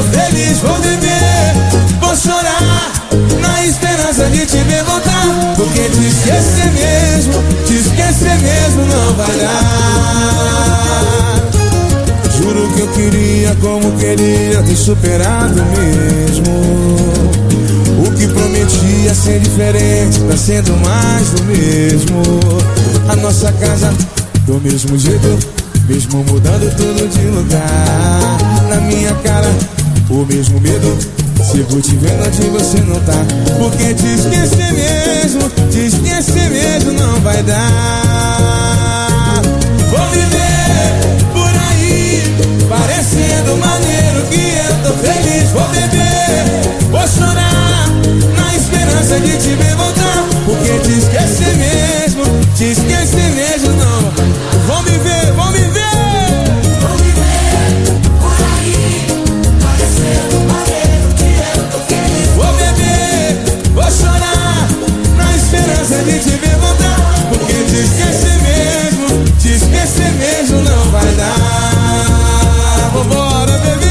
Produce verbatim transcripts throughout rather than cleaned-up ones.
feliz, vou beber, vou chorar, na esperança de te ver voltar. Porque te esquecer mesmo, te esquecer mesmo não vai dar. Juro que eu queria, como queria, ter superado mesmo. O que prometia ser diferente tá sendo mais do mesmo. A nossa casa do mesmo jeito, mesmo mudando tudo de lugar. Na minha cara, o mesmo medo, sigo te vendo onde você não tá. Porque te esquecer mesmo, te esquecer mesmo não vai dar. Vou viver por aí, parecendo maneiro que eu tô feliz. Vou beber, vou chorar, na esperança de te ver voltar. Porque te esquecer mesmo, te esquecer mesmo não. Vão me ver, vão me ver. Vou viver por aí, parecendo maneiro que eu tô feliz. Vou beber, vou chorar, na esperança de te ver voltar. Porque te esquecer mesmo, te esquecer mesmo não vai dar. Vambora, bebê.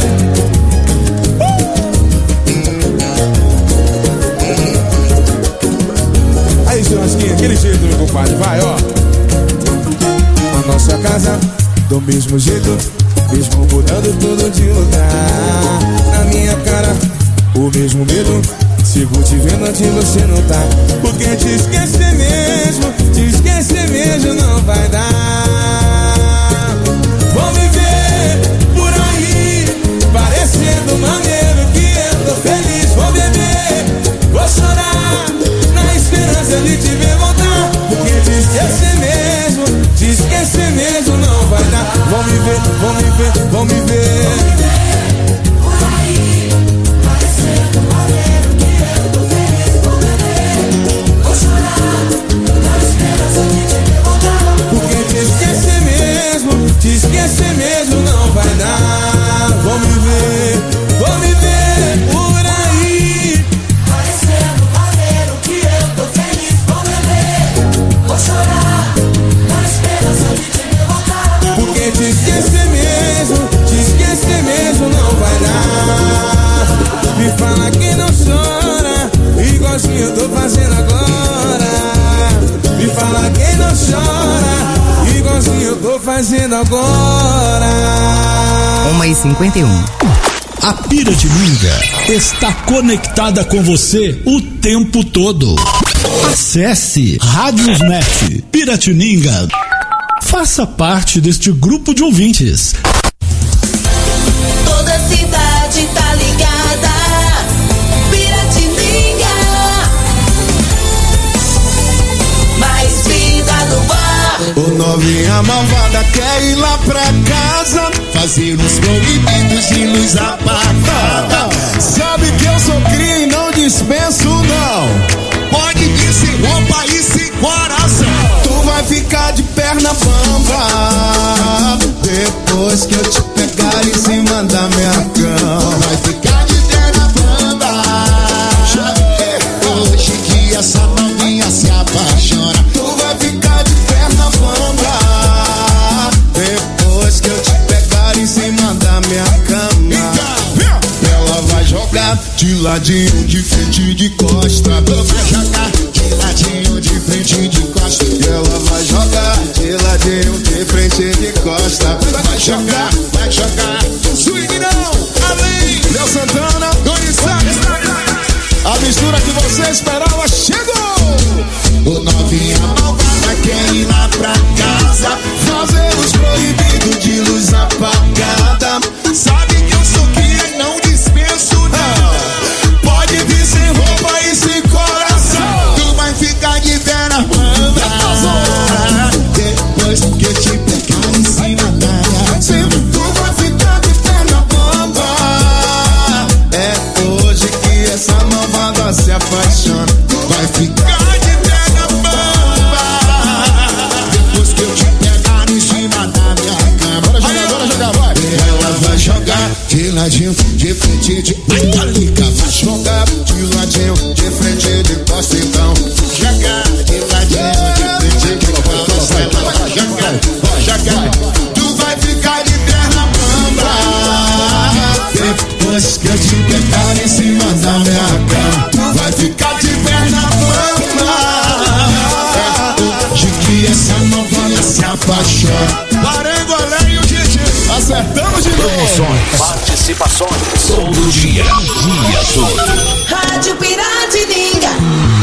Aí, churrasquinho, aquele jeito, meu compadre, vai, ó. A nossa casa, do mesmo jeito, mesmo mudando tudo de lugar. Na minha cara, o mesmo medo, sigo te vendo onde você não tá. Porque te esquecer mesmo, te esquecer mesmo não vai dar. Vou viver por aí, parecendo maneiro que eu tô feliz. Vou beber, vou chorar, na esperança de te ver voltar. Porque te esquecer mesmo, te esquecer mesmo não vai dar. Vão me ver, vão me ver, vão me ver. Por aí, parecendo maneiro que eu tô feliz. Vou beber, vou chorar, na esperança de te ver voltar. Porque te esquecer mesmo, te esquecer mesmo não vai dar. Vão me ver, vão me ver por aí. Parecendo maneiro que eu tô feliz. Vou beber, vou chorar, na esperança de te ver voltar. Porque te esquecer mesmo, te esquecer mesmo não vai dar. Me fala que não chora, igualzinho eu tô fazendo agora. Me fala que não chora, igualzinho eu tô fazendo agora. uma e cinquenta e um. A Piratininga está conectada com você o tempo todo. Acesse Radiosnet Piratininga. Faça parte deste grupo de ouvintes. Toda cidade tá ligada. Piratininga. Mais vida no ar. Ô novinha malvada quer ir lá pra casa, fazer uns proibidos de luz apagada. Sabe que eu sou cria e não dispenso não. Pode vir sem roupa e sem coração. Tu vai ficar de perna bamba depois que eu te pegar em cima da minha cama. Vai ficar de perna bamba. Hoje que essa novinha se apaixona. Tu vai ficar de perna bamba depois que eu te pegar em cima da minha cama. Ela vai jogar de ladinho, de frente, de costa. Vai jogar de ladinho, de frente, de costa. E ela vai jogar de ladinho, de frente, de costa. Vai jogar, vai jogar. Swing não, além. Léo Santana, Doni Sax. A mistura que você esperava chegou. O novinha malvada quer ir lá pra casa, fazer os proibidos de luz apagada. Sabe que eu sou cria e não dispenso não. Pode vir sem roupa e sem coração. Tu vai ficar de perna bamba depois que eu te pegar em cima da minha cama. Tu vai ficar de perna bamba. É hoje que essa malvada se apaixona. Vai ficar de perna bamba depois que eu te pegar em cima da minha cama. Bora jogar, bora jogar, vai. Ela vai jogar de ladinho, de frente, de Italica. Vai jogar de ladinho, de frente, de costa. Então jogar de ladinho, de frente, de costa. Ela vai jogar, vai jogar. Tu vai ficar de perna bamba depois Depois que eu te pegar em cima da minha cama, vai ficar de perna plana. De que essa novela se apaixona. Parangolé e o D J, acertamos de novo. Promoções, participações, todo dia, dia todo. Rádio Piratininga.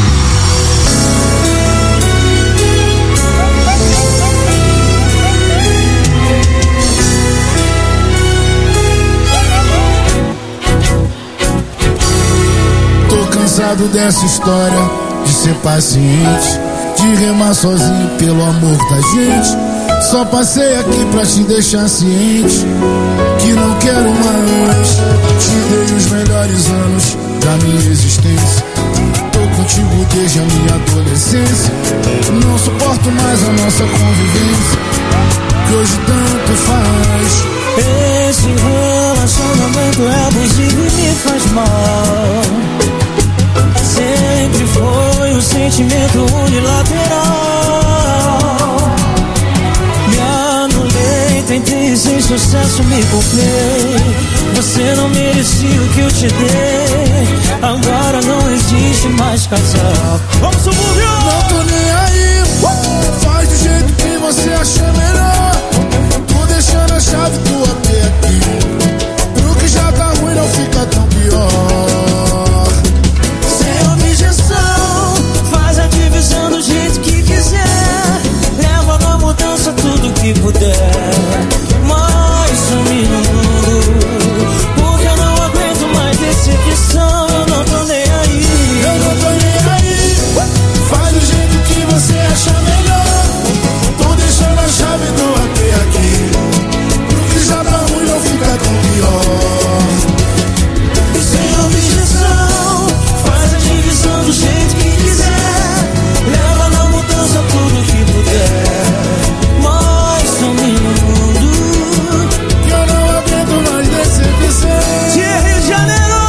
Tô cansado dessa história de ser paciente, de remar sozinho pelo amor da gente. Só passei aqui pra te deixar ciente que não quero mais. Te dei os melhores anos da minha existência. Tô contigo desde a minha adolescência. Não suporto mais a nossa convivência, que hoje tanto faz. Esse relacionamento é abusivo e me faz mal. Sempre foi um sentimento unilateral. Me anulei, tentei sem sucesso, me culpei. Você não merecia o que eu te dei. Agora não existe mais casal. Vamos subir! Não tô nem aí, faz do jeito que você acha melhor. Tô deixando a chave do A P aqui. Pro que já tá ruim não fica tão pior. Sem objeção, faz a divisão do jeito que quiser. Leva na mudança tudo que puder. Mas sumi no mundo, porque eu não aguento mais decepção. Eu não tô nem aí. Eu não tô nem aí, faz do jeito que você acha melhor. Tô deixando a chave do A P aqui. Pro que já tá ruim não fica tão pior. Sem objeção, faz a divisão do jeito que quiser. Leva na mudança tudo que puder. Mas sumi no mundo, Que eu não aguento mais decepção. de Rio de Janeiro.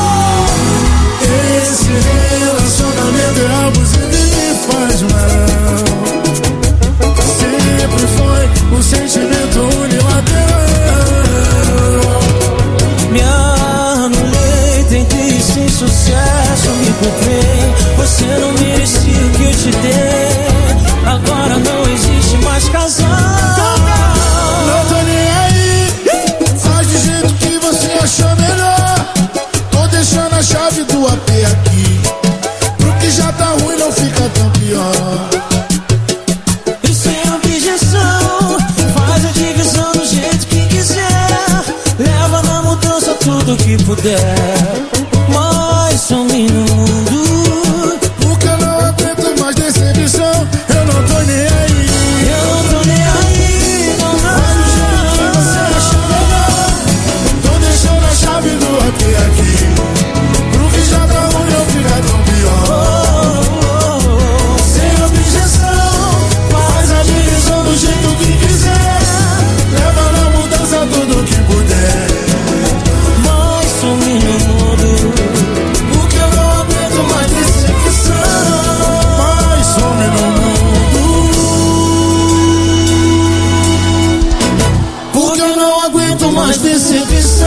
Esse relacionamento é abusivo e me faz mal. Sempre foi um sentimento unilateral. Me anulei, tentei sem sucesso, me culpei. Você não merecia o que eu te dei. Agora não existe mais casal. Não tô nem aí, faz do jeito que você achar melhor. Tô deixando a chave do A P aqui. Pro que já tá ruim não fica tão pior. E sem objeção, faz a divisão do jeito que quiser. Leva na mudança tudo que puder. Mas sumi no mundo, Porque eu não aguento mais decepção. Eu não tô nem aí. eu não tô nem aí, não, Faz do jeito que você não. achar melhor. Tô deixando a chave do A P aqui. Pro que já tá ruim não fica tão pior. Sem objeção, faz a divisão do jeito que quiser. Leva na mudança tudo que puder. Mas sumi no mundo, Porque eu não aguento mais decepção. Mas some no mundo. Porque eu não aguento mais decepção.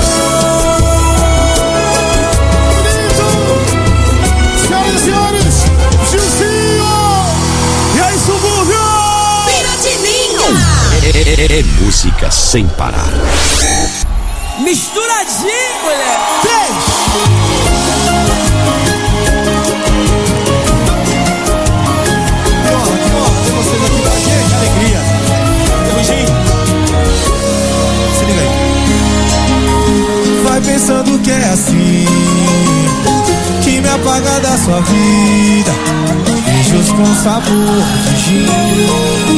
Senhoras e senhores, Gilzinho! e aí, subúrbio? Piratininga. É, é música sem parar. Misturadinho, moleque. Três. Vocês aqui com a gente, alegria. Beijinho. Se liga aí. Vai pensando que é assim, que me apaga da sua vida. Beijos com sabor de gin,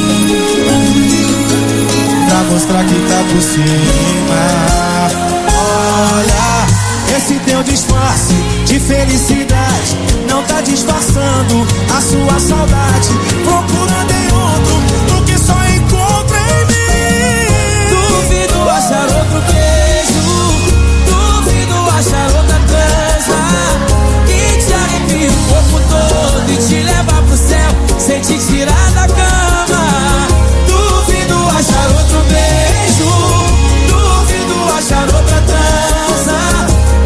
pra mostrar que tá por cima. Olha, esse teu disfarce de felicidade não tá disfarçando a sua saudade. Procurando em outro o que só encontra em mim. Duvido achar outro beijo, duvido achar outra transa que te arrepia o corpo todo e te leva pro céu sem te tirar da cama. Duvido achar outro beijo, duvido achar outra transa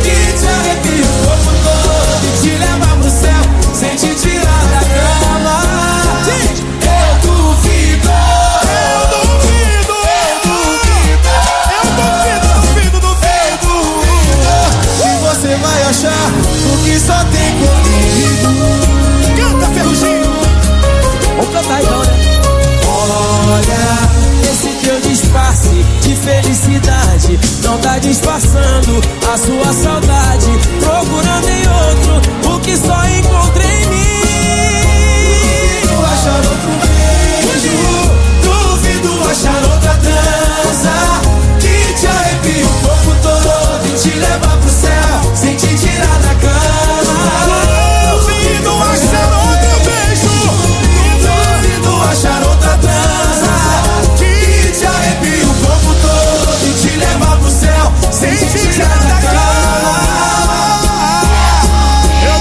a sua saudade, procurando em outro o que só encontrei em mim. Duvido achar outro beijo, duvido achar outra trança que te arrepia o corpo todo e te leva pro céu sem te tirar da cama. Duvido achar outro beijo, duvido achar outra trança que te arrepia o corpo todo e te leva pro céu sem te tirar da cama. Eu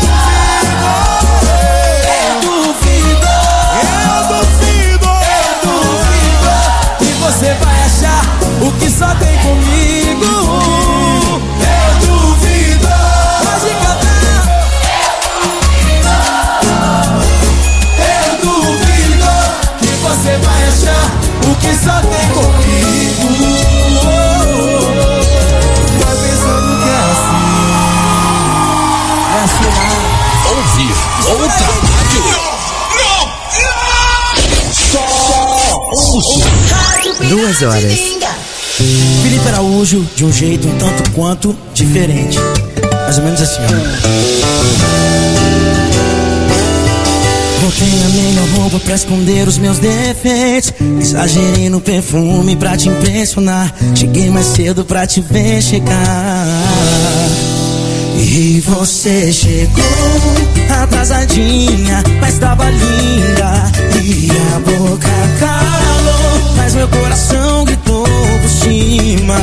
duvido, eu duvido, eu duvido que você vai achar o que só tem comigo. Eu duvido, pode cantar. Eu duvido que você vai achar o que só tem comigo. Vai pensando que é assim, é assim. Ouvir outra rádio. Duas horas. Felipe Araújo, de um jeito um tanto quanto diferente. Mais ou menos assim, ó. Botei a melhor roupa pra esconder os meus defeitos. Exagerei no perfume pra te impressionar. Cheguei mais cedo pra te ver chegar. E você chegou atrasadinha, mas tava linda. E a boca calou, mas meu coração gritou por cima.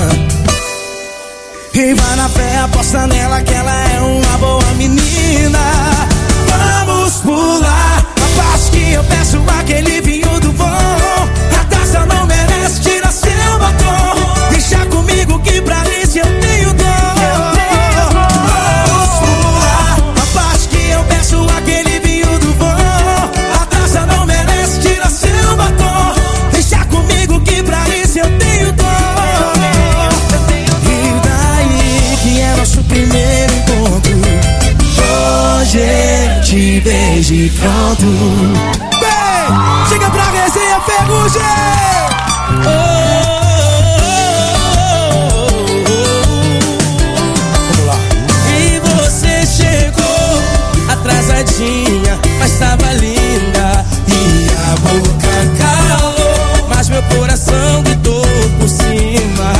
E vai na fé, aposta nela que ela é uma boa menina. Vamos pular a parte que eu peço aquele vinho do bom. A taça não merece, tira seu batom. Deixa comigo que pra isso eu tenho dor. Vamos pular a parte que eu peço aquele vinho do bom. A taça não merece, tira seu batom. Deixa comigo que pra isso eu tenho dor. E daí que é nosso primeiro encontro. Hoje te vejo e pronto. Bem, chega pra resenha, Ferrugem! Oh, oh, oh, oh. Vamos lá. E você chegou atrasadinha, mas tava linda. E a boca calou, mas meu coração gritou por cima.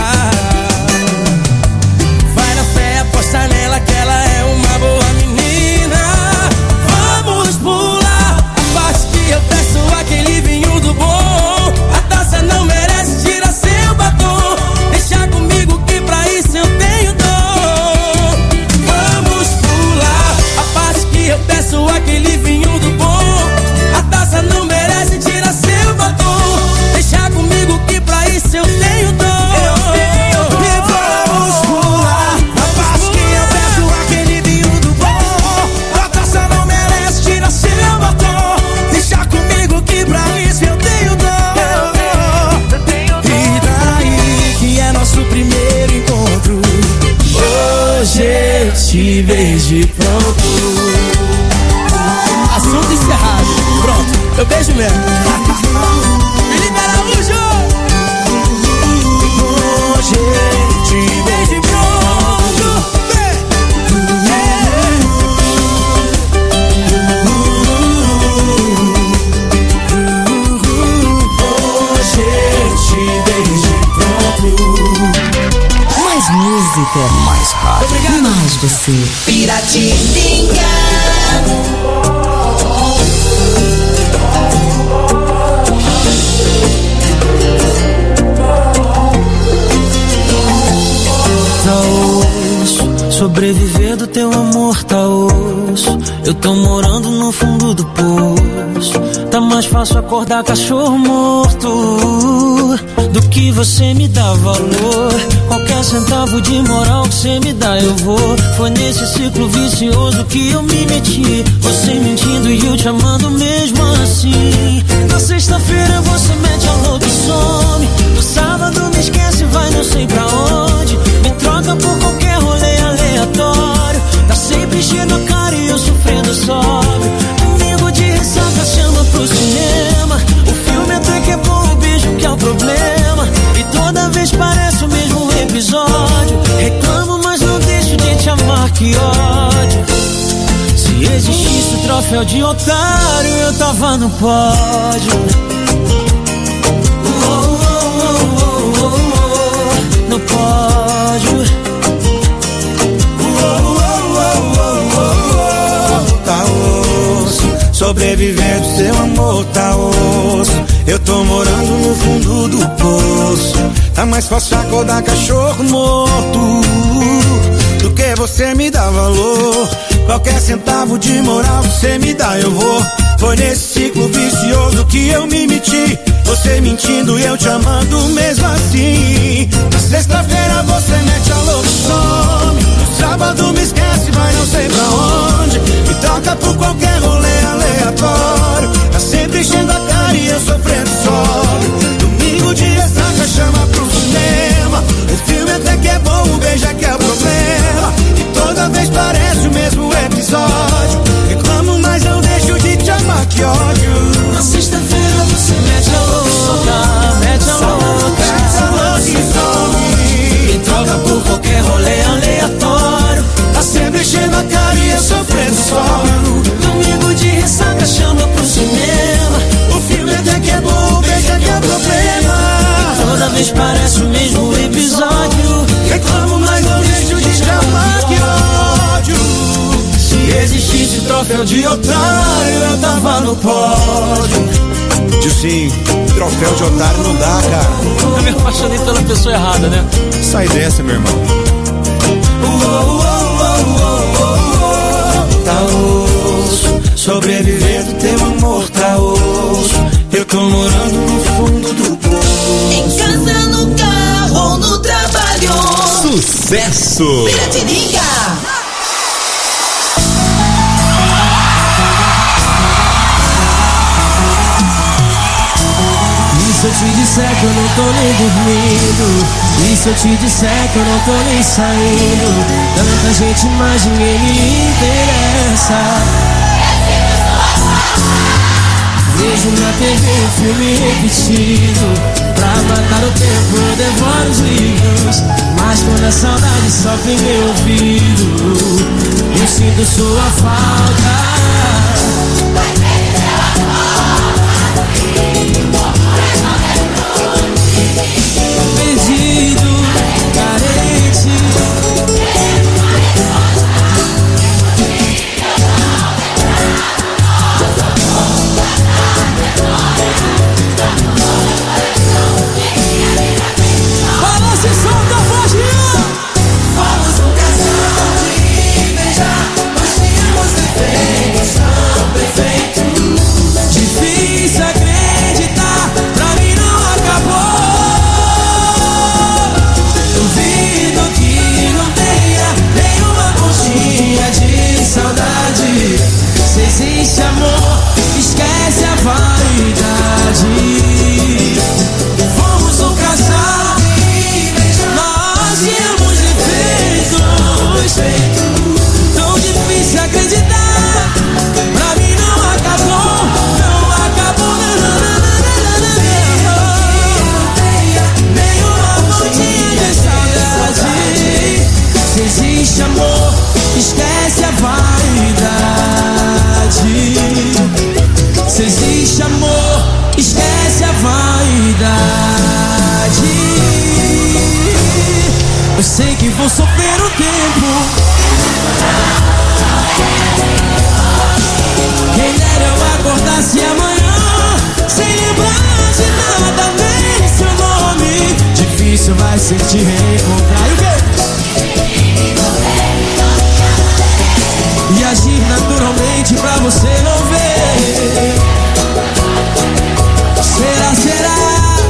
Vai na fé, aposta nela que ela é uma boa menina. Vamos pular a parte que eu peço aquele vinho do bom. A taça não merece, tira seu batom. Deixa comigo que pra isso eu tenho dor. Vamos pular a parte que eu peço aquele vinho do bom. A taça não merece, tira seu batom. Deixa comigo que pra isso eu tenho dor. E vamos pular a parte que eu peço aquele vinho do bom. A taça não merece, tira seu batom. Deixa comigo que pra isso eu tenho dor. E daí que é nosso primeiro encontro. Hoje eu te vejo e pronto. Assunto encerrado. Pronto, eu beijo mesmo. Felipe Araújo. Hoje eu te vejo e pronto. Hoje eu te vejo e pronto. Mais música. Mais rádio. Obrigado. Mais você. Piratininga. Tá osso, sobreviver do teu amor tá osso. Eu tô morando no fundo do poço. Tá mais fácil acordar cachorro morto do que você me dá valor. Qualquer centavo de moral que você me dá eu vou. Foi nesse ciclo vicioso que eu me meti. Você mentindo e eu te amando mesmo assim. Na sexta-feira você mete a louca e some. No sábado me esquece e vai não sei pra onde. Me troca por qualquer rolê aleatório. Tá sempre enchendo a cara e eu sofrendo sóbrio. Amigo de ressaca chama pro cinema. O filme até que é bom, o beijo que é o problema. E toda vez parece o mesmo episódio. Reclamo, mas que ódio. Se existisse o troféu de otário, eu tava no pódio. Oh, oh, oh, oh, oh, no pódio. Oh, oh, oh, oh, oh, tá osso. Sobrevivendo, seu amor tá osso. Eu tô morando no fundo do poço. Tá mais fácil acordar cachorro morto do que você me dá valor. Qualquer centavo de moral você me dá, eu vou. Foi nesse ciclo vicioso que eu me meti. Você mentindo e eu te amando mesmo assim. Na sexta-feira você mete a louca e some. No sábado me esquece, vai não sei pra onde. Me troca por qualquer rolê aleatório. Tá sempre enchendo a cara e eu sofrendo só. Domingo de ressaca chama pro cinema. O filme até que é bom, o beijo é que é o problema. E toda vez parece o mesmo episódio. Reclamo, mas eu deixo de te amar, que ódio. Na sexta-feira você mete a louca, mete a louca, mete a louca e some. Me troca por qualquer rolê aleatório. Tá sempre enchendo a cara e eu sofrendo só. Domingo de ressaca chama pro cinema. O filme até que é bom, o beijo é que é problema. Toda vez parece o mesmo episódio. Reclamo, mas não deixo de te amar, que ódio. Se existisse troféu de otário, eu tava no pódio. Sim, troféu de otário não dá, cara. Eu me apaixonei pela pessoa errada, né? Sai dessa, meu irmão. Oh, oh, oh, oh, oh, tá osso. Sobreviver do teu amor tá osso. Eu tô morando no fundo do poço. Em casa, no carro ou no trabalho. Sucesso! Piratininga. E se eu te disser que eu não tô nem dormindo? E se eu te disser que eu não tô nem saindo? Tanta gente, mas ninguém me interessa. Vejo na T V um filme repetido. Pra matar o tempo eu devoro os livros. Mas quando a saudade sofre em meu ouvido, eu sinto sua falta. Perdido, carente. Balança e solta a magia. Fomos um casal de inveja. Nós tínhamos defeitos tão perfeitos. Difícil acreditar, pra mim não acabou. Duvido que não tenha nenhuma pontinha de saudade. Se existe amor, esquece a vaidade. Fomos um casal, nós tínhamos defeitos. Tão difícil acreditar, pra mim não acabou. Não acabou, nenhuma pontinha de saudade. Se existe amor, esquece a vaidade. Se existe amor, esquece a vaidade. Eu sei que vou sofrer um tempo. Quem dera eu acordasse amanhã sem lembrar de nada, nem seu nome. Difícil vai ser te reencontrar. E o quê? E agir naturalmente pra você não ver. Será, será?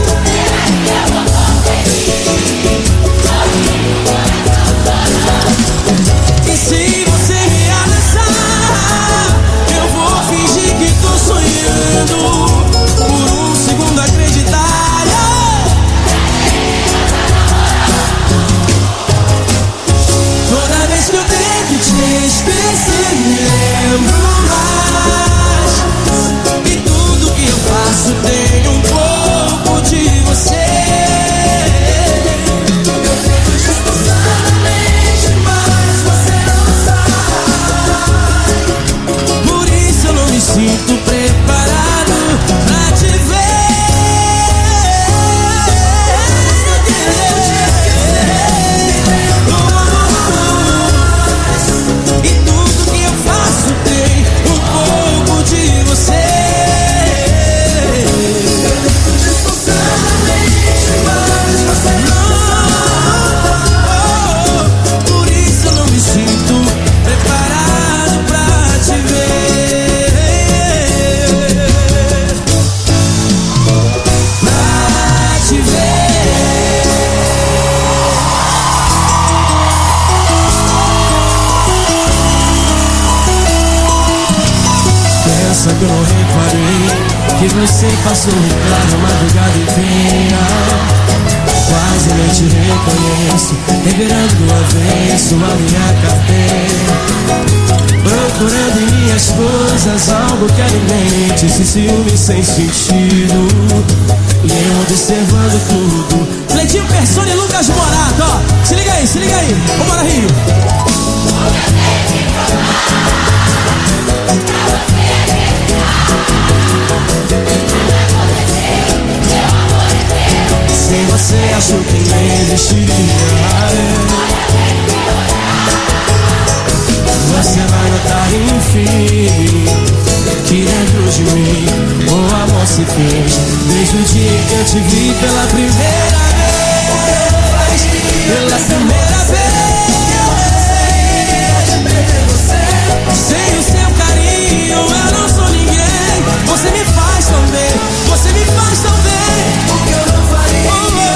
E se você me abraçar, eu vou fingir que tô sonhando. Por um segundo acreditar. Toda vez que eu tento te esquecer, me lembro mais. E tudo que eu faço tem um pouco de você. Eu tento disfarçadamente, mas você não que você passou claro a madrugada inteira. Quase nem te reconheço, revirando do avesso a minha carteira, procurando em minhas coisas algo que alimente esse ciúme sem sentido. E eu observando tudo. Cleitinho Persone e Lucas Morato, ó. Se liga aí, se liga aí. Vambora, Rio. Sem você achou que nem existiria. Você vai notar enfim que dentro de mim o amor se fez desde o dia que eu te vi pela primeira vez. Pela primeira vez. Sem o seu carinho eu não sou ninguém. Você me faz tão bem, você me faz tão bem. O que eu não faria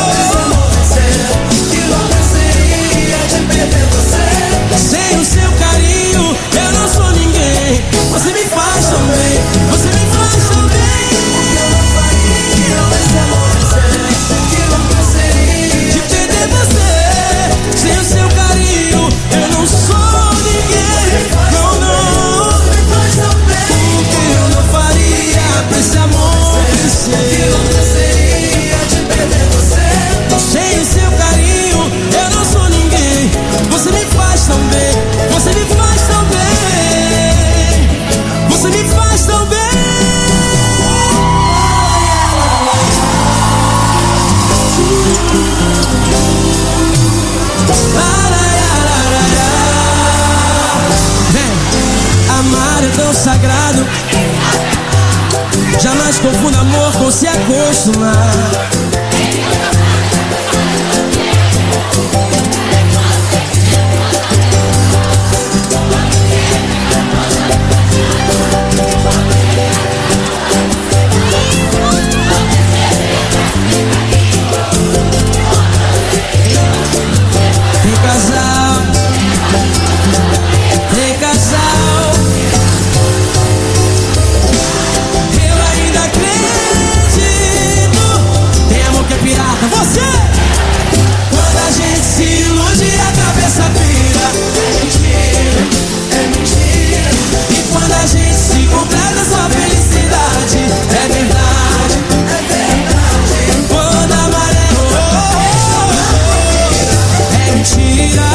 que louca seria de perder você. Sem o seu carinho eu não sou ninguém. Você me faz tão bem, você me faz tão bem. O que eu não faria esse amor que louca seria de perder você. Sem o seu carinho eu não sou ninguém. Não, não. Você me faz tão bem. O que eu não faria pra esse amor crescer. Que louca seria de perder você. Sem o seu carinho eu não sou ninguém. Você me faz tão bem, você me faz tão bem. Você me faz tão bem. Vem, amar é tão sagrado. Jamais confunda amor com se acostumar. Tem casal, tem casal. Eu ainda acredito. Tem amor que é pirata, você. Quando a gente se ilude a cabeça pira. É mentira, é mentira. E quando a gente se completa sua felicidade. É verdade, é verdade. Quando a maré é mentira.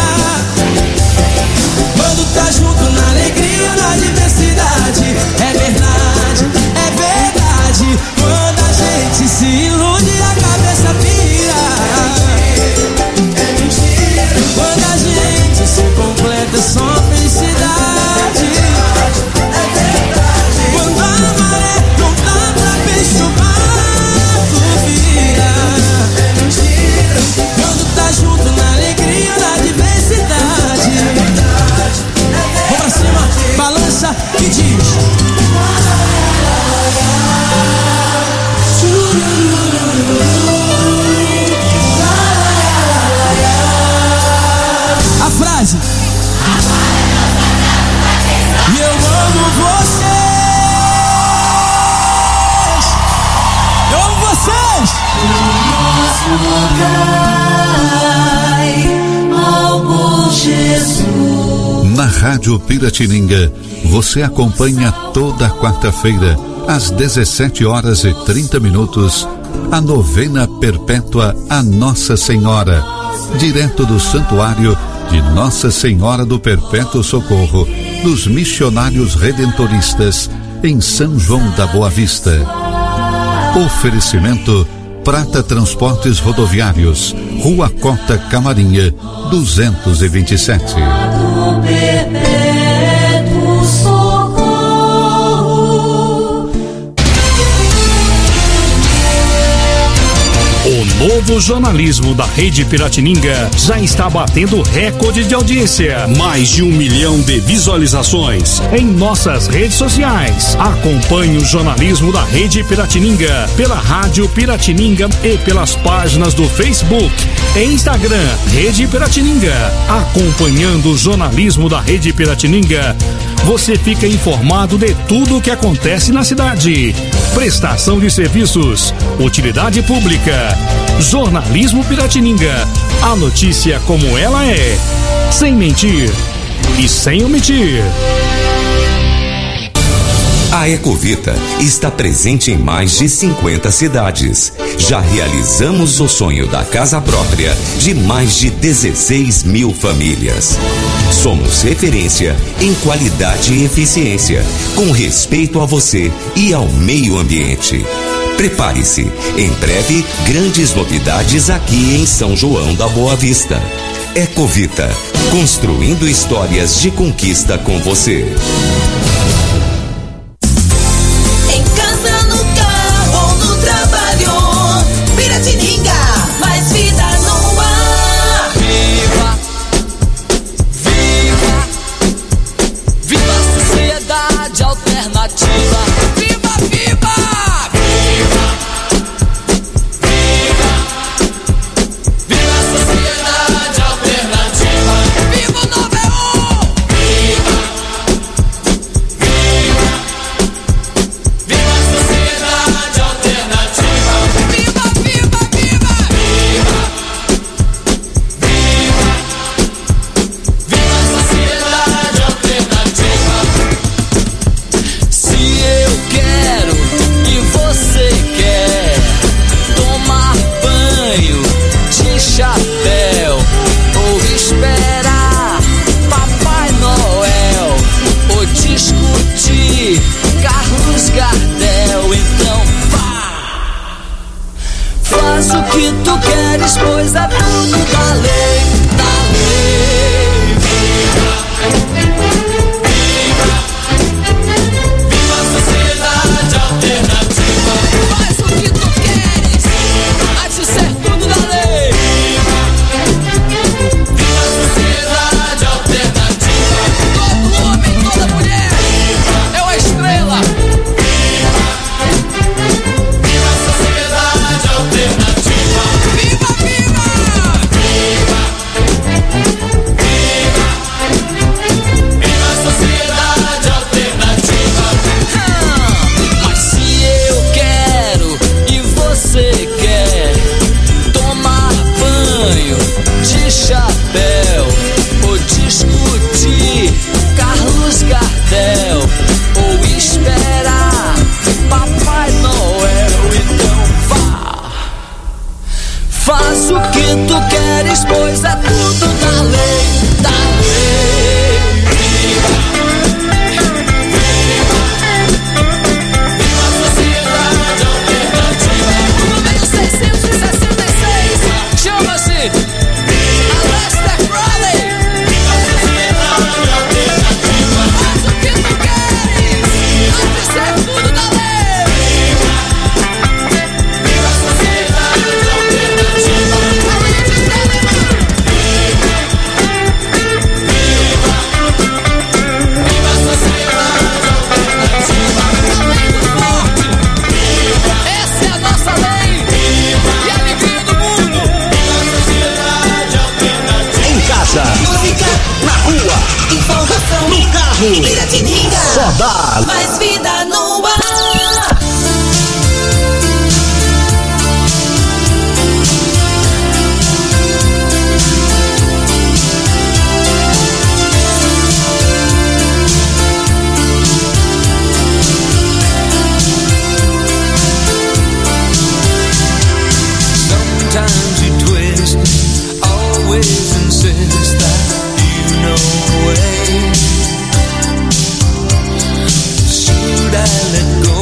Quando tá junto na alegria, na diversidade. É verdade, é verdade. Quando a gente se ilude, a cabeça pira. É mentira. Quando a gente se completa, é só felicidade. É verdade. Quando a maré não dá pra peixe, o barco vira. É mentira. Quando tá junto na alegria, na diversidade. É verdade. Vamos pra cima, balança e diz. A frase. E eu amo vocês. Eu amo vocês. Na Rádio Piratininga, você acompanha toda quarta-feira, às dezessete horas e trinta minutos, a novena perpétua a Nossa Senhora, direto do Santuário de Nossa Senhora do Perpétuo Socorro, dos Missionários Redentoristas, em São João da Boa Vista. Oferecimento Prata Transportes Rodoviários, Rua Cota Camarinha, duzentos e vinte e sete. O novo jornalismo da Rede Piratininga já está batendo recorde de audiência. Mais de um milhão de visualizações em nossas redes sociais. Acompanhe o jornalismo da Rede Piratininga pela Rádio Piratininga e pelas páginas do Facebook e Instagram Rede Piratininga. Acompanhando o jornalismo da Rede Piratininga, você fica informado de tudo o que acontece na cidade. Prestação de serviços, utilidade pública, jornalismo Piratininga. A notícia como ela é, sem mentir e sem omitir. A Ecovita está presente em mais de cinquenta cidades. Já realizamos o sonho da casa própria de mais de dezesseis mil famílias. Somos referência em qualidade e eficiência, com respeito a você e ao meio ambiente. Prepare-se, em breve, grandes novidades aqui em São João da Boa Vista. Ecovita, construindo histórias de conquista com você. Piratininga, mais vida no ar. Viva, viva, viva a sociedade alternativa. Viva, viva, viva, viva, viva a sociedade alternativa. Viva o nove um. Viva, viva, viva a sociedade alternativa. Viva, viva, viva, viva, viva a sociedade alternativa. Se eu quero e você quer tomar banho de chapéu ou esperar Papai Noel ou discutir Carlos Gardel, então vá. Faz o que tu queres, pois é tudo da lei, da lei. Viva a sociedade alternativa. Faz o que tu queres, há de ser tudo da lei. Viva a sociedade alternativa. Todo homem, toda mulher é uma estrela. Viva a sociedade alternativa. Viva, viva! Viva! Viva! Viva a sociedade alternativa. Ah, mas se eu quero e você quer tomar banho de chapéu ou discutir Carlos Gardel ou esperar Papai Noel, então vá. Faz o que tu queres, pois é tudo da lei, da lei. Viva a sociedade alternativa. O número seiscentos e sessenta e seis chama-se Aleister Crowley. Viva a sociedade alternativa. Faz o que tu queres, há de ser tudo da lei. Viva a sociedade alternativa. Além de Telemann. Viva, viva a sociedade alternativa. Além do forte. Essa é a nossa lei. E a alegria do mundo. Viva a sociedade alternativa. Em casa, Música, na rua, informação, no carro, Piratininga, só dá. mais vida no ar. Sometimes you twist, always insist that you know the way. Should I let go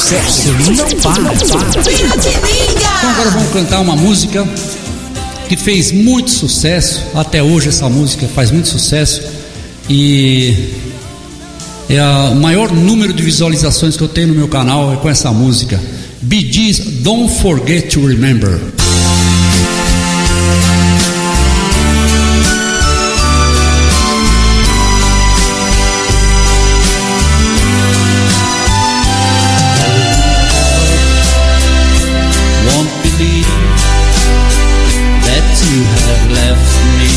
sucesso não para. Então agora vamos cantar uma música que fez muito sucesso. Até hoje essa música faz muito sucesso. E é o maior número de visualizações que eu tenho no meu canal é com essa música. Bee Gees, Don't Forget to Remember. You have left me.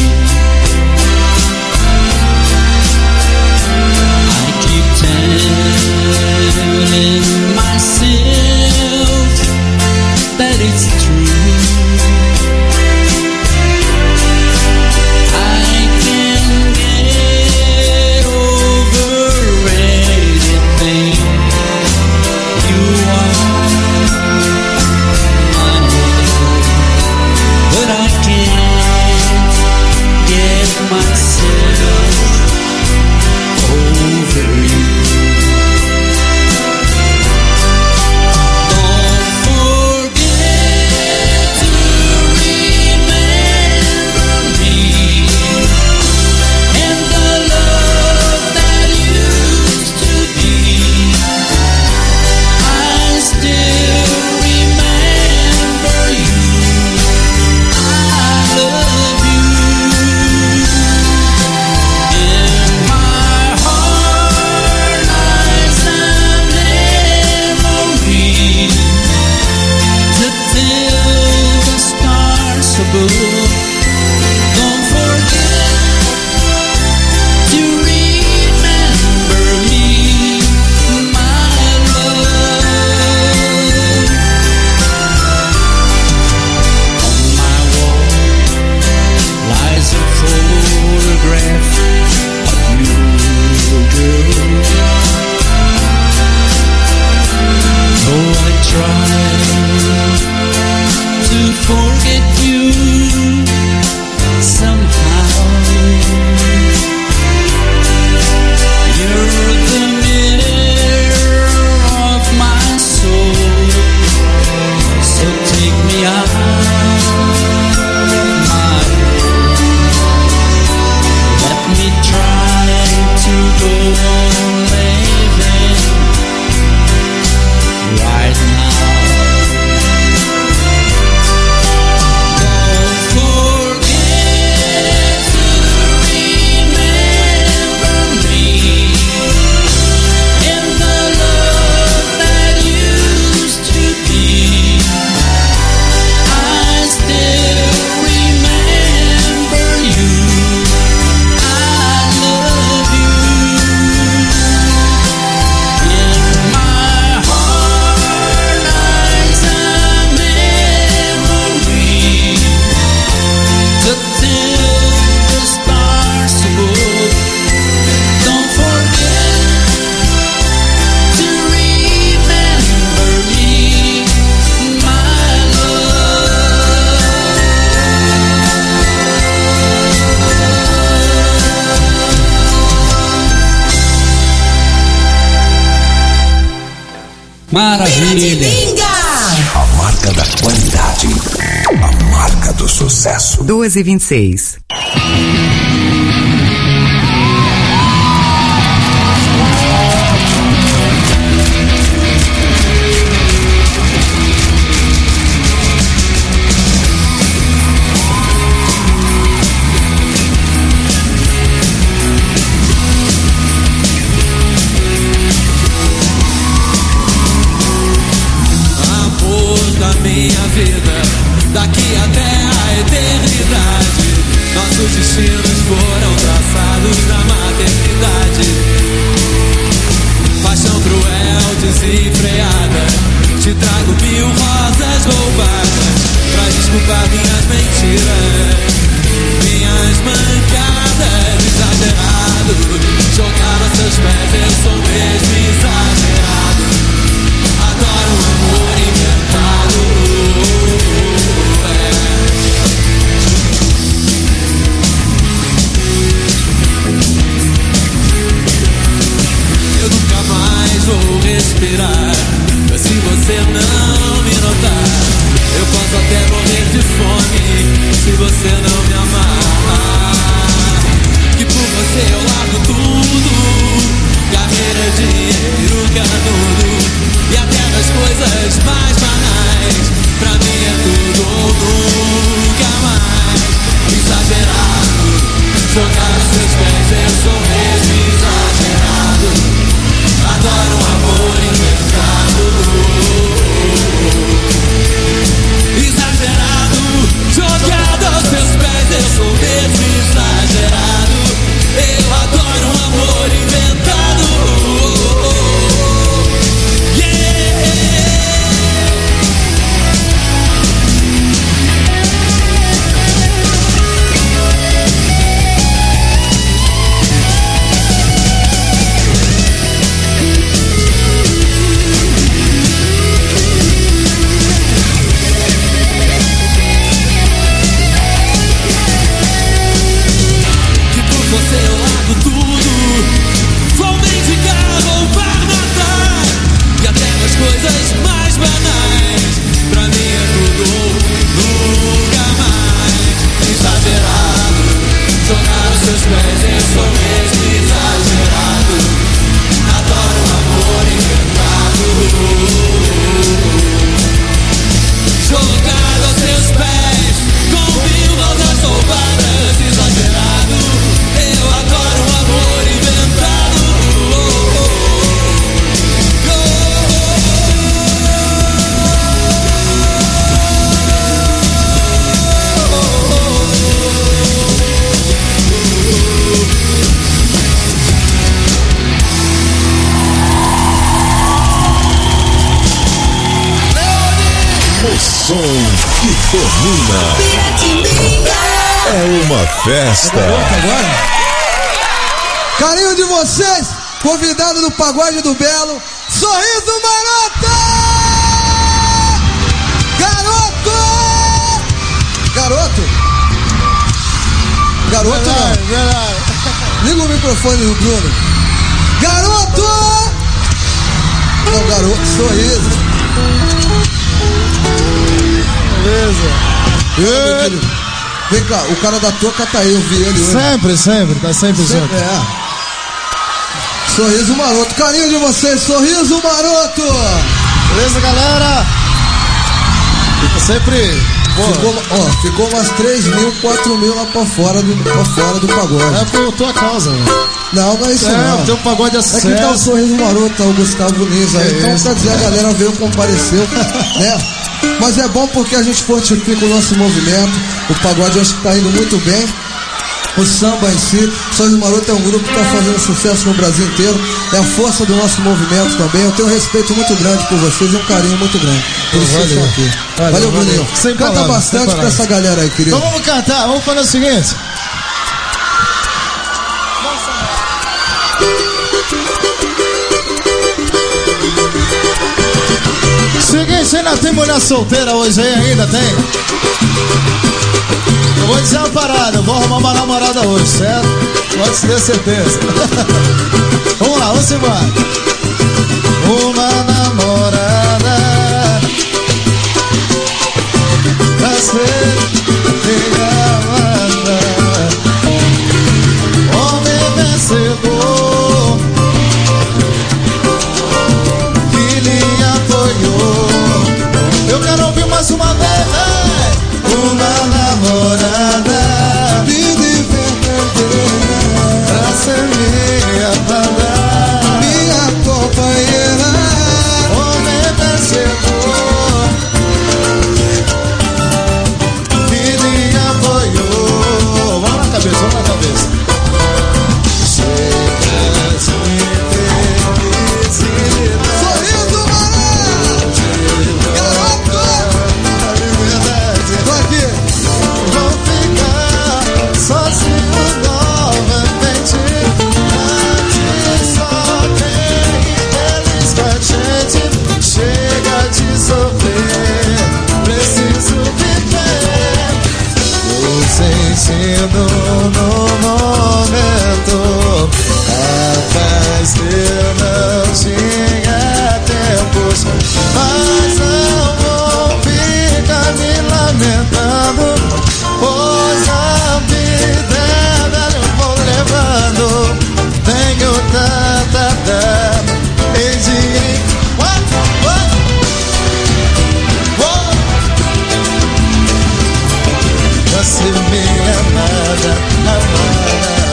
I keep telling myself that it's true. I can get over anything you are. But I can't get myself over you. Don't forget to remember me and the love that used to be. I still remember you. Love you. In my heart lies a memory to tell the stars above. Don't forget to remember me, my love. On my wall lies a photograph of you, girl. Though I try to forget you somehow, you're the mirror of my soul. So take me out, my let me try to go on living right now. Don't forget to remember me and the love that used to be. I still remember you. I love you. In my heart lies a memory to tell the stars above. Don't forget to remember me, my Maravilha! A marca da qualidade. A marca do sucesso. duas e vinte e seis. Minha vida, daqui até a eternidade, nossos destinos foram traçados na maternidade. Paixão cruel, desenfreada, te trago mil rosas roubadas pra desculpar minhas mentiras, minhas mancadas, exagerado. Jogar aos seus pés, eu sou mesmo exagerado. Adoro um amor inventado. Eu nunca mais vou respirar. domina. É uma festa. Carinho de vocês, convidado do Pagode do Belo, Sorriso Maroto! Garoto! Garoto? Garoto não. Liga o microfone do Bruno. Garoto! Não, garoto, sorriso. Beleza. Vem cá, o cara da toca tá aí, eu vi ele hoje. Sempre, sempre, tá sempre junto. É. Sorriso Maroto, carinho de vocês, Sorriso Maroto! Beleza, galera? Fica sempre. Ficou, ó, ficou umas três mil, quatro mil lá pra fora do, pra fora do pagode. É por tua causa, né? Não, não é isso é, não. Tem um pagode de sucesso. É que tá o Sorriso Maroto, tá o Gustavo Lins aí. É então isso. Quer dizer, a galera veio, compareceu, né? Mas é bom porque a gente fortifica o nosso movimento. O pagode acho que tá indo muito bem. O samba em si, Sorriso Maroto é um grupo que está fazendo sucesso no Brasil inteiro. É a força do nosso movimento também. Eu tenho um respeito muito grande por vocês e um carinho muito grande por vocês estão aqui. Valeu, valeu Bruninho. Canta palavras, bastante pra essa galera aí, querido. Então vamos cantar, vamos fazer o seguinte. Seguinte, ainda tem mulher solteira hoje aí, ainda tem? Eu vou dizer uma parada, eu vou arrumar uma namorada hoje, certo? Pode ter certeza. Vamos lá, vamos embora. Uma namorada pra ser amada, homem vencedor que lhe apoiou. Eu quero ouvir mais uma vez. Uma namorada, vida e verdadeira, pra ser minha amada, minha companheira, homem vencedor, que lhe apoiou. Vamos na cabeça, vamos na cabeça. Chega de felicidade. Sorriso, mano! Garoto! Tô aqui. Vou ficar sozinho novamente. Antes só tem feliz com a gente. Chega de sofrer, preciso viver. Tô sentindo no momento a paz que eu não tinha tempos, mas não vou ficar me lamentando, pois a vida é velha, eu vou levando. Tenho tanta dor em dia. What? What? What? Você minha amada, amada,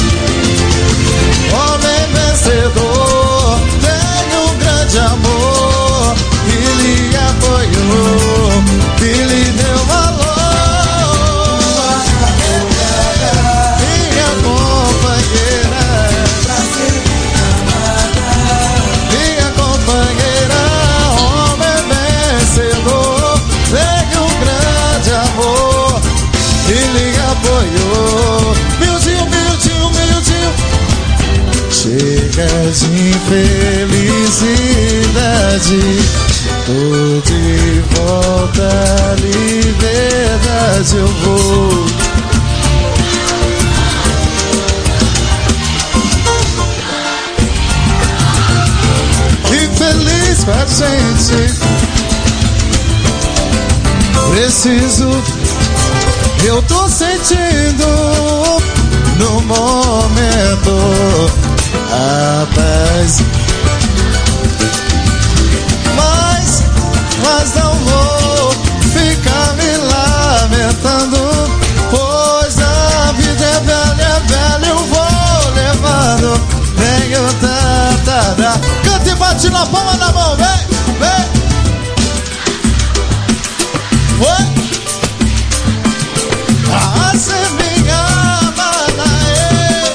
homem vencedor, tenho um grande amor, que lhe apoiou, que lhe deu valor. Minha companheira, minha companheira, homem vencedor, tenho um grande amor, que lhe apoiou. Mildinho, mildinho, mildinho. Chega de infelicidade, tô de volta à liberdade, eu vou. Infeliz com a gente, preciso, eu tô sentindo no momento a paz, mas, mas não vou ficar me lamentando, pois a vida é velha, é velha, eu vou levando. Tenho tanta, canta e bate na palma da mão, vem, vem. Oi? Ah, cê me ama, é.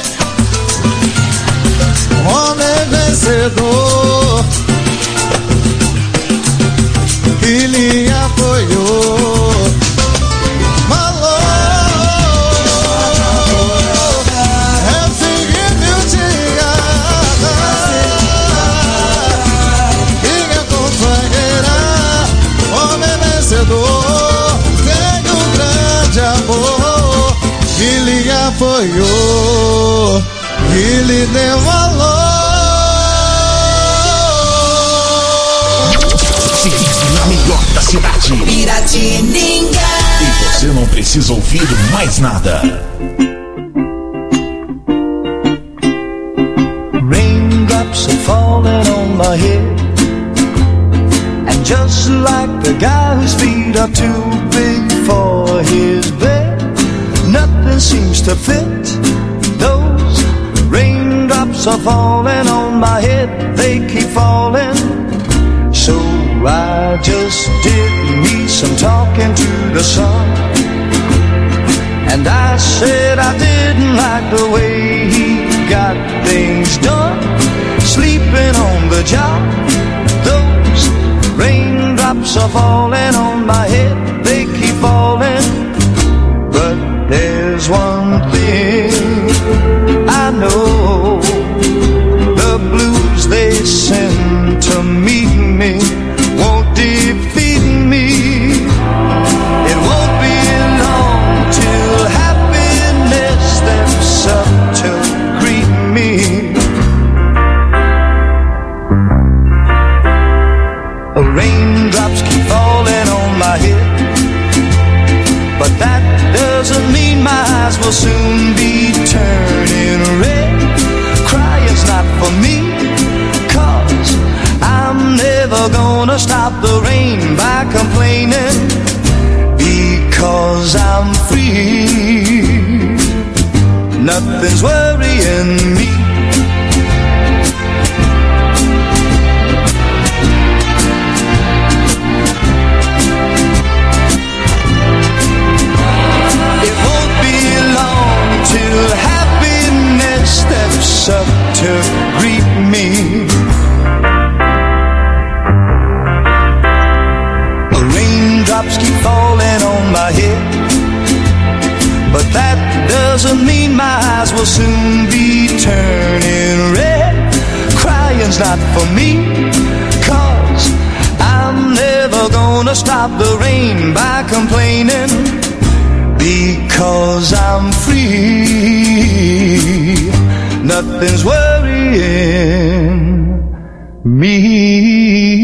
Homem vencedor, que lhe apoiou, que lhe apoiou, que lhe deu valor. Se vive na melhor da cidade, Piratininga. e você não precisa ouvir mais nada. Raindrops are falling on my head, and just like the guy whose feet are too big for his bed, nothing seems to fit. Those raindrops are falling on my head, they keep falling. So I just did me some talking to the sun, and I said I didn't like the way he got things done, sleeping on the job. Those raindrops are falling on my head, they keep falling. But there's one thing I know, the blues they send to meet me won't defeat me. It won't be long till happiness steps up to greet me. Raindrops keep falling on my head, but that doesn't mean my eyes will soon be turning red. Crying's not for me, 'cause I'm never gonna stop the rain by complaining, because I'm free. Nothing's worrying me. It won't be long till happiness steps up to greet me. Raindrops keep falling on my head, but that doesn't mean my eyes will soon be turning red. Crying's not for me, 'cause I'm never gonna stop the rain by complaining, because I'm free. Nothing's worrying me.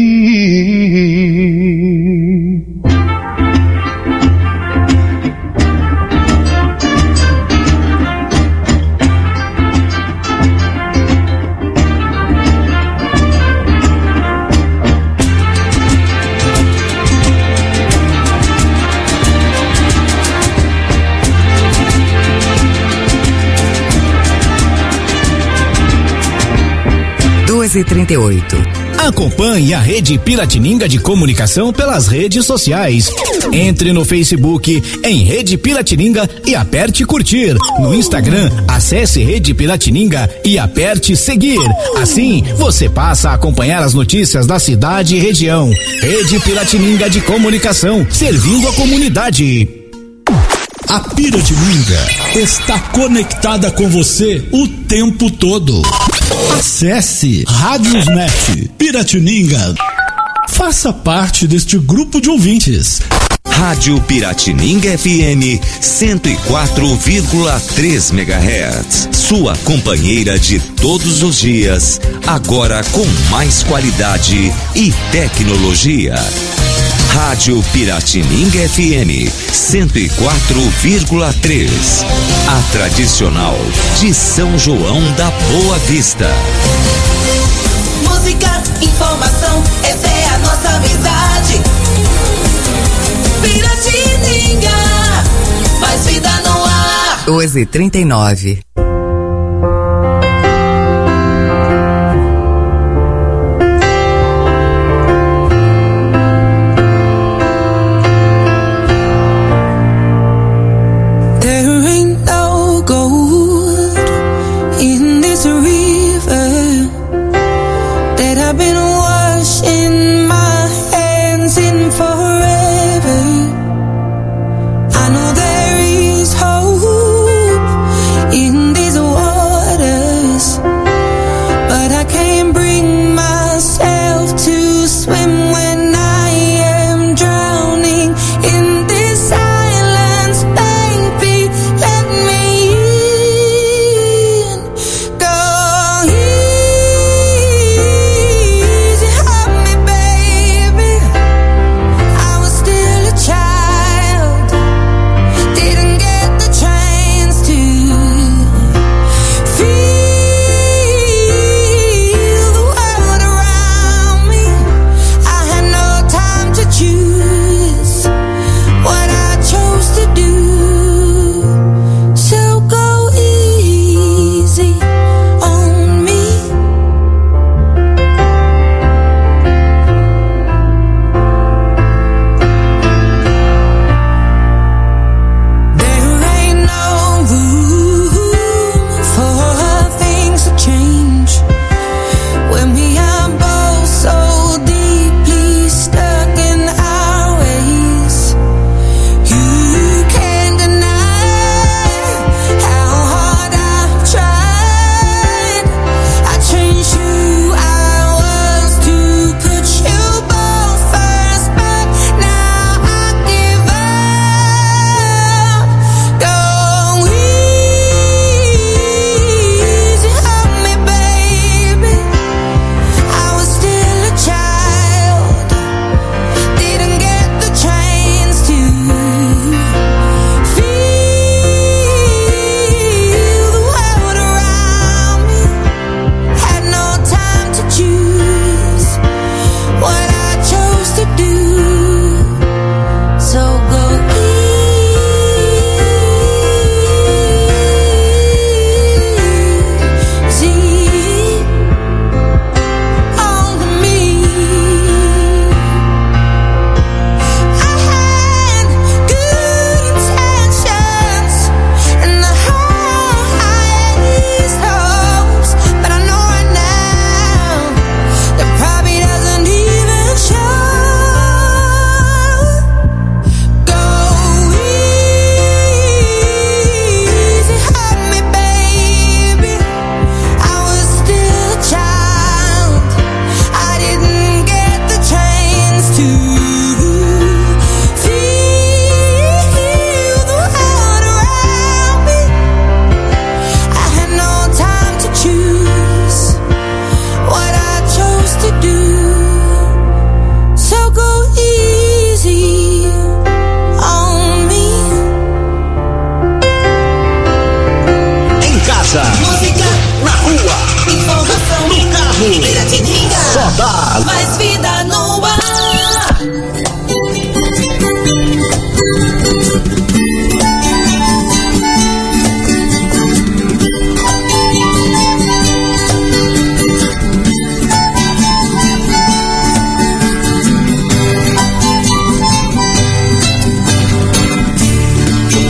duas e trinta e oito. Acompanhe a Rede Piratininga de Comunicação pelas redes sociais. Entre no Facebook em Rede Piratininga e aperte curtir. No Instagram, acesse Rede Piratininga e aperte seguir. Assim, você passa a acompanhar as notícias da cidade e região. Rede Piratininga de Comunicação, servindo a comunidade. A Piratininga está conectada com você o tempo todo. Acesse Radiosnet Piratininga. Faça parte deste grupo de ouvintes. Rádio Piratininga F M cento e quatro vírgula três megahertz. Sua companheira de todos os dias, agora com mais qualidade e tecnologia. Rádio Piratininga F M cento e quatro vírgula três. A tradicional de São João da Boa Vista. Música, informação, essa é a nossa amizade. Piratininga, faz vida no ar. doze e trinta e nove. In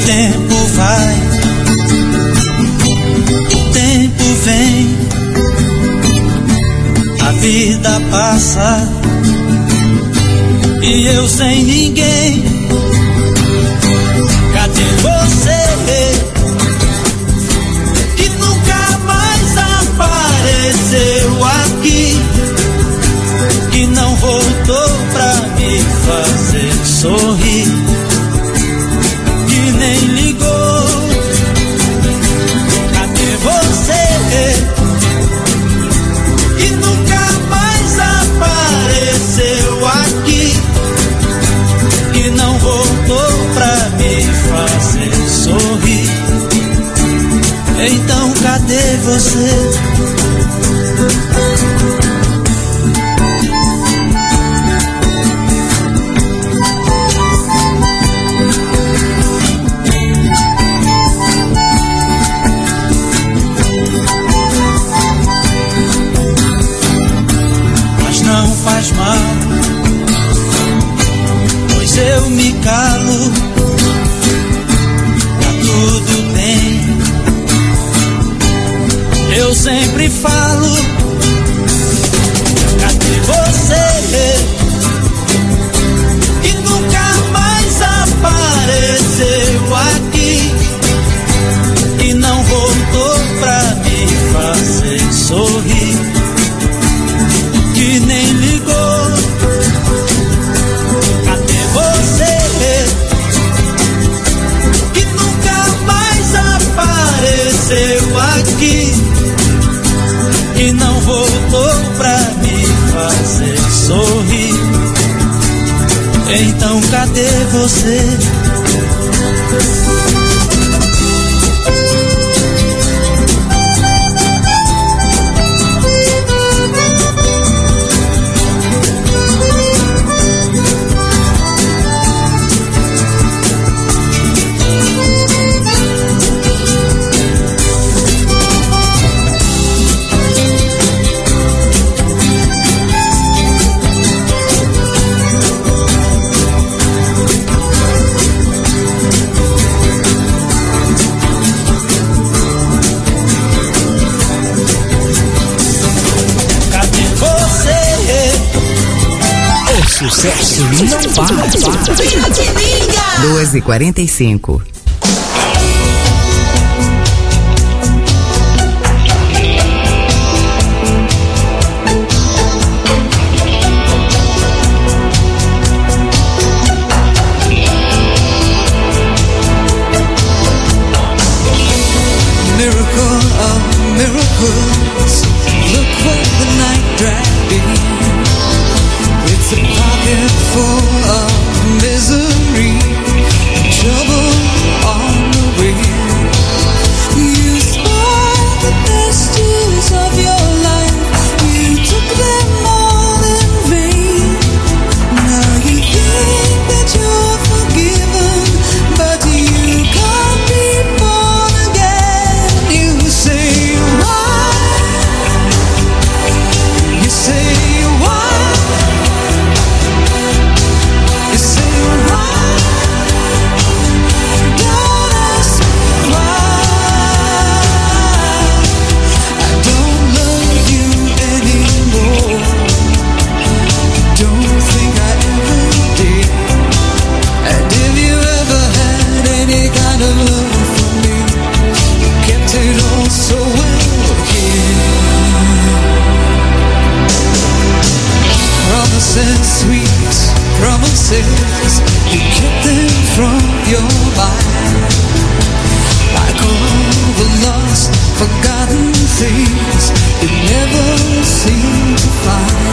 tempo vai, o tempo vem, a vida passa e eu sem ninguém. Cadê você que nunca mais apareceu aqui, que não voltou pra me fazer sorrir, que nem ligou? Cadê você que nunca mais apareceu aqui, que não voltou pra me fazer sorrir? Então cadê você? Mas não faz mal, pois eu me calo, tá tudo bem. Eu sempre falo, cadê você que nunca mais apareceu aqui, que não voltou pra me fazer sorrir, que nem ligou? Cadê você que nunca mais apareceu aqui, que não voltou pra me fazer sorrir? Então cadê você? Sucesso não para. doze e quarenta e cinco. Miracle of miracles, look what the night dragged in. It's a pocket full of misery, trouble on the way. You spoiled the best years of your life, you took them all in vain. Now you think that you're forgiven, but you can't be born again. You say why? You say why? You say why? Don't ask me why. I don't love you anymore. Don't think I ever did. And if you ever had any kind of love for me, you kept it all so well hid. Promises, sweet promises, you kept them from your mind, like all the lost, forgotten things you never seem to find.